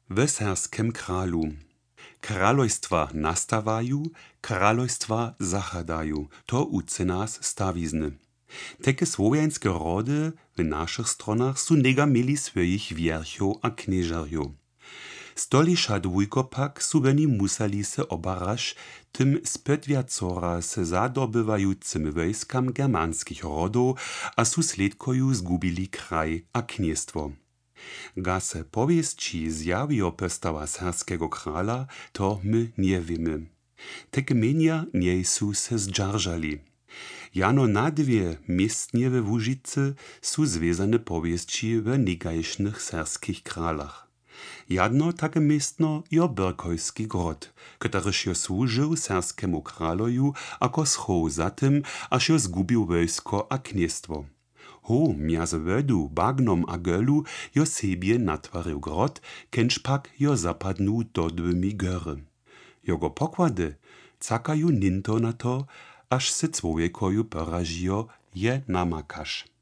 W serskem kralu. Kralojstwa nastawaju, kralojstwa zachadaju. To uczy nas stawizny. Takie słowiańskie rody w naszych stronach su nega mieli swoich wierchów a knieżarjów. Stoliša dwójko pak su oni museli se obaraž tym spytwiacora se zadobywajucym wojskam germanskich rodów, a su sledkoju zgubili kraj a kniestwo. Gase powiesci zjawijo postawa serskiego krala, to my nie wiemy. Takie mienia nie su se zdżarżali. Jano na dwie miestnie we Łużycy su związane powiesci w negajsznych serskich kralach. Jedno takie miestno jo Birkojski grot, któryż jo służył serskiemu kraloju jako schow za tym, aż jo zgubił wojsko a kniestwo. Ho, między wodu, bagnom a gölu jo sebie natwarzył grot, kenč pak jo zapadnął do dwymi góry. Jego pokłady cakaju ninto na to, aż se człowiekoju poražijo je namakaš.